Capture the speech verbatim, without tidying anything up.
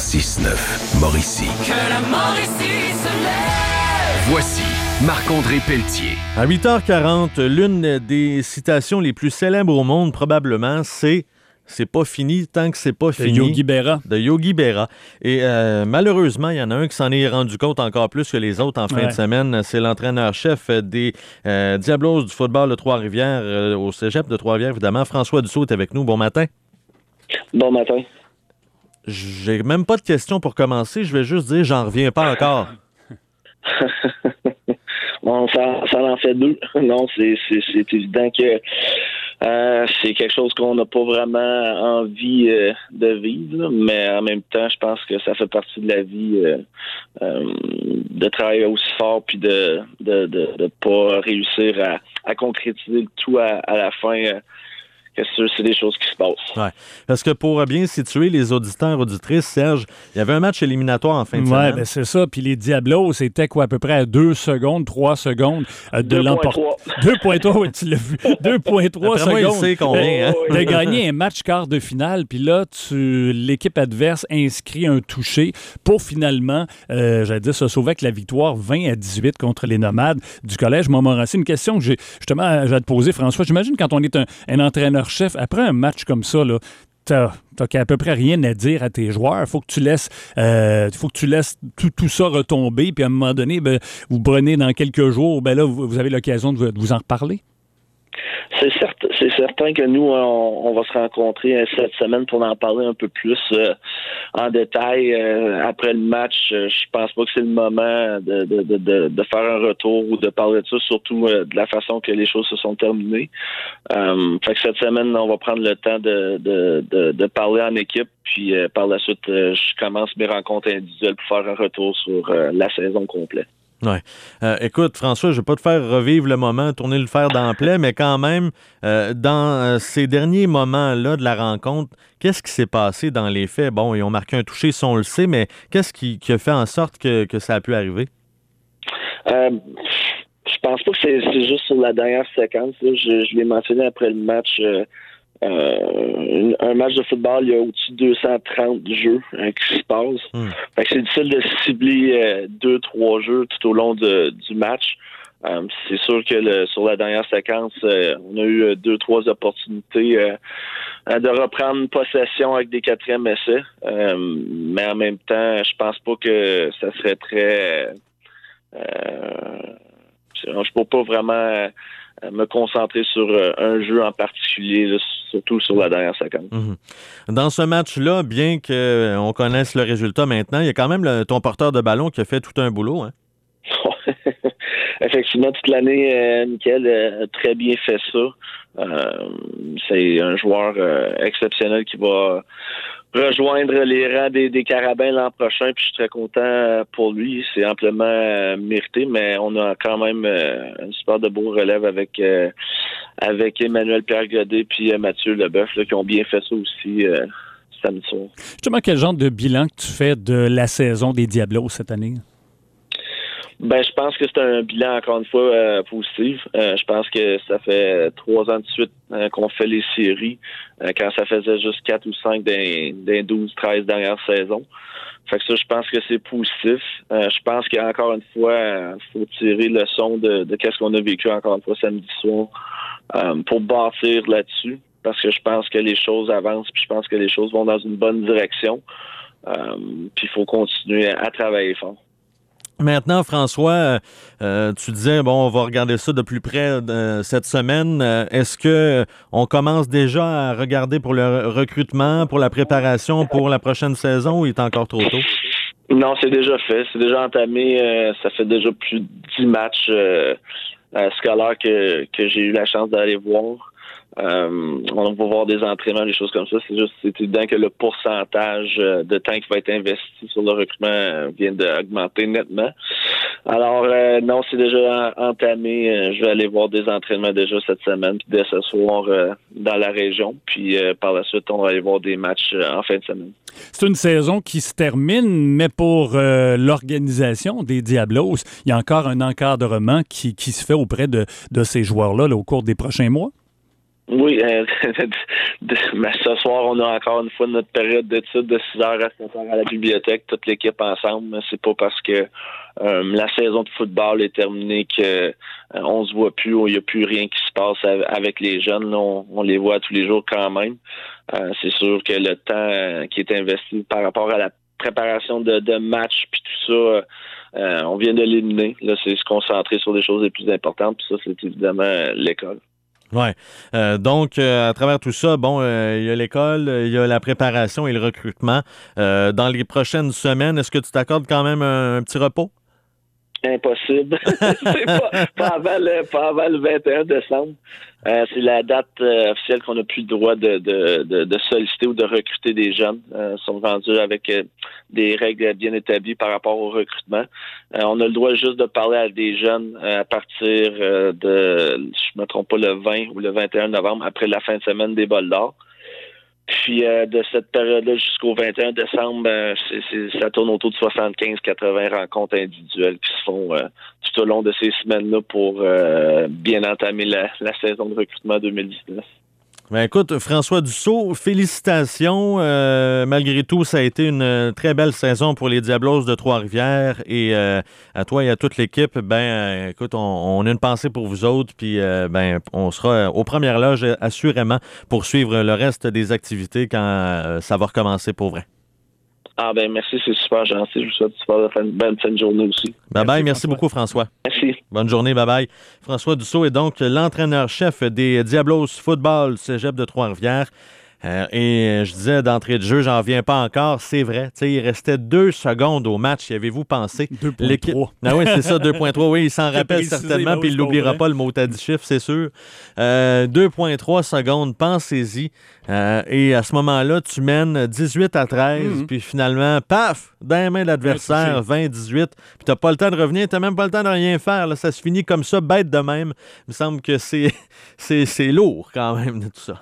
six neuf, Mauricie. Que la Mauricie se lève. Voici Marc-André Pelletier. À huit heures quarante, l'une des citations les plus célèbres au monde, probablement, c'est « C'est pas fini tant que c'est pas fini ». De Yogi Berra. De Yogi Berra. Et euh, malheureusement, il y en a un qui s'en est rendu compte encore plus que les autres en fin ouais. de semaine. C'est l'entraîneur-chef des euh, Diablos du football de Trois-Rivières, euh, au cégep de Trois-Rivières, évidemment. François Dussault est avec nous. Bon matin. Bon matin. J'ai même pas de questions pour commencer. Je vais juste dire, j'en reviens pas encore. Bon, ça, ça en fait deux. Non, c'est, c'est, c'est évident que euh, c'est quelque chose qu'on n'a pas vraiment envie euh, de vivre, là, mais en même temps, je pense que ça fait partie de la vie euh, euh, de travailler aussi fort puis de de, de, de pas réussir à, à concrétiser le tout à, à la fin. Euh, que c'est des choses qui se passent. Ouais. Parce que pour bien situer les auditeurs et auditrices, Serge, il y avait un match éliminatoire en fin de ouais, semaine. Oui, ben c'est ça. Puis les Diablos, c'était quoi, à peu près à deux secondes, trois secondes euh, de l'emporter. deux virgule trois, oui, tu l'as vu. deux virgule trois secondes. Moi, il sait combien. Hein? De gagner un match quart de finale, puis là, tu, l'équipe adverse inscrit un touché pour finalement, euh, j'allais dire, se sauver avec la victoire vingt à dix-huit contre les Nomades du Collège Montmorency. Une question que j'ai justement, j'ai à te poser, François. J'imagine quand on est un, un entraîneur chef, après un match comme ça, là, t'as, t'as à peu près rien à dire à tes joueurs. Il faut que tu laisses, euh, faut que tu laisses tout, tout ça retomber. Puis à un moment donné, ben, vous prenez dans quelques jours, ben là, vous, vous avez l'occasion de vous, de vous en reparler. C'est certain, c'est certain que nous, on, on va se rencontrer cette semaine pour en parler un peu plus euh, en détail. Euh, après le match, euh, je pense pas que c'est le moment de, de, de, de, de faire un retour ou de parler de ça, surtout euh, de la façon que les choses se sont terminées. Euh, fait que cette semaine, on va prendre le temps de, de, de, de parler en équipe. Puis euh, par la suite, euh, je commence mes rencontres individuelles pour faire un retour sur euh, la saison complète. Oui. Euh, écoute, François, je ne vais pas te faire revivre le moment, tourner le fer dans le plaie, mais quand même, euh, dans euh, ces derniers moments-là de la rencontre, qu'est-ce qui s'est passé dans les faits? Bon, ils ont marqué un touché, si on le sait, mais qu'est-ce qui, qui a fait en sorte que, que ça a pu arriver? Euh, je pense pas que c'est, c'est juste sur la dernière séquence. Là. Je, je l'ai mentionné après le match. Euh, Euh, un match de football, il y a au-dessus de deux cent trente jeux hein, qui se passent. Mm. Fait que c'est difficile de cibler euh, deux, trois jeux tout au long de, du match. Euh, c'est sûr que le, sur la dernière séquence, euh, on a eu deux, trois opportunités euh, de reprendre possession avec des quatrièmes essais. Euh, mais en même temps, je pense pas que ça serait très... Euh, je peux pas vraiment me concentrer sur un jeu en particulier, là, surtout sur la dernière séquence. Mm-hmm. Dans ce match-là, bien qu'on connaisse le résultat maintenant, il y a quand même le, ton porteur de ballon qui a fait tout un boulot. Hein? Effectivement, toute l'année, euh, Mickaël a très bien fait ça. Euh, c'est un joueur euh, exceptionnel qui va rejoindre les rangs des, des Carabins l'an prochain, puis je suis très content pour lui. C'est amplement euh, mérité, mais on a quand même euh, une super de beau relève avec euh, avec Emmanuel Pierre-Godet puis euh, Mathieu Leboeuf, là, qui ont bien fait ça aussi euh, samedi soir. Justement, quel genre de bilan que tu fais de la saison des Diablos cette année? Ben, je pense que c'est un bilan, encore une fois, euh, positif. Euh, je pense que ça fait trois ans de suite euh, qu'on fait les séries, euh, quand ça faisait juste quatre ou cinq des, des douze treize dernières saisons. Fait que ça, je pense que c'est positif. Euh, je pense qu'encore une fois, il euh, faut tirer le son de, de qu'est-ce qu'on a vécu, encore une fois, samedi soir, euh, pour bâtir là-dessus. Parce que je pense que les choses avancent, puis je pense que les choses vont dans une bonne direction. Euh, puis il faut continuer à, à travailler fort. Maintenant, François, euh, tu disais, bon, on va regarder ça de plus près euh, cette semaine. Euh, est-ce que on commence déjà à regarder pour le recrutement, pour la préparation pour la prochaine saison ou il est encore trop tôt? Non, c'est déjà fait. C'est déjà entamé. Euh, ça fait déjà plus de dix matchs euh, scolaires que, que j'ai eu la chance d'aller voir. Euh, on va voir des entraînements, des choses comme ça. C'est juste, c'est évident que le pourcentage de temps qui va être investi sur le recrutement vient d'augmenter nettement. Alors, euh, non, c'est déjà entamé. Je vais aller voir des entraînements déjà cette semaine, puis dès ce soir euh, dans la région. Puis euh, par la suite, on va aller voir des matchs euh, en fin de semaine. C'est une saison qui se termine, mais pour euh, l'organisation des Diablos, il y a encore un encadrement qui, qui se fait auprès de, de ces joueurs-là là, au cours des prochains mois? Oui, euh, mais ce soir, on a encore une fois notre période d'études de six heures à sept heures à la bibliothèque, toute l'équipe ensemble. C'est pas parce que euh, la saison de football est terminée que euh, on se voit plus, il n'y a plus rien qui se passe avec les jeunes. Là, on, on les voit tous les jours quand même. Euh, c'est sûr que le temps euh, qui est investi par rapport à la préparation de, de matchs puis tout ça, euh, on vient de l'éliminer. Là, c'est se concentrer sur les choses les plus importantes. Puis ça, c'est évidemment euh, l'école. Oui. Euh, donc, euh, à travers tout ça, bon, euh, il y a l'école, il y a la préparation et le recrutement. Euh, dans les prochaines semaines, est-ce que tu t'accordes quand même un, un petit repos? Impossible. c'est pas, pas, avant le, pas avant le vingt et un décembre. Euh, c'est la date euh, officielle qu'on n'a plus le droit de, de, de, de solliciter ou de recruter des jeunes. Euh, sont rendus avec euh, des règles bien établies par rapport au recrutement. Euh, on a le droit juste de parler à des jeunes euh, à partir euh, de, je me trompe pas, le vingt ou le vingt et un novembre, après la fin de semaine des Bols d'or. Puis euh, de cette période-là jusqu'au vingt et un décembre, euh, c'est, c'est, ça tourne autour de soixante-quinze à quatre-vingts rencontres individuelles qui se font euh, tout au long de ces semaines-là pour euh, bien entamer la, la saison de recrutement deux mille dix-neuf. Ben écoute, François Dussault, félicitations. Euh, malgré tout, ça a été une très belle saison pour les Diablos de Trois-Rivières. Et euh, à toi et à toute l'équipe, ben euh, écoute, on, on a une pensée pour vous autres. Puis euh, ben on sera aux premières loges assurément pour suivre le reste des activités quand euh, ça va recommencer pour vrai. Ah ben merci, c'est super gentil. Je vous souhaite une bonne fin de journée aussi. Bye bye, merci, merci beaucoup François. Merci. Bonne journée, bye bye. François Dussault est donc l'entraîneur-chef des Diablos Football Cégep de Trois-Rivières. Euh, et je disais d'entrée de jeu, j'en reviens pas encore, c'est vrai. Il restait deux secondes au match. Y avez-vous pensé? deux point trois. Ah oui, c'est ça, deux point trois. Oui, il s'en rappelle certainement, puis il l'oubliera pas, le mot à dix chiffres, c'est sûr. Euh, deux point trois secondes, pensez-y. Euh, et à ce moment-là, tu mènes dix-huit à treize, mm-hmm. puis finalement, paf, dans les mains de l'adversaire, vingt à dix-huit, puis t'as pas le temps de revenir, t'as même pas le temps de rien faire. Là, ça se finit comme ça, bête de même. Il me semble que c'est, c'est, c'est lourd quand même de tout ça.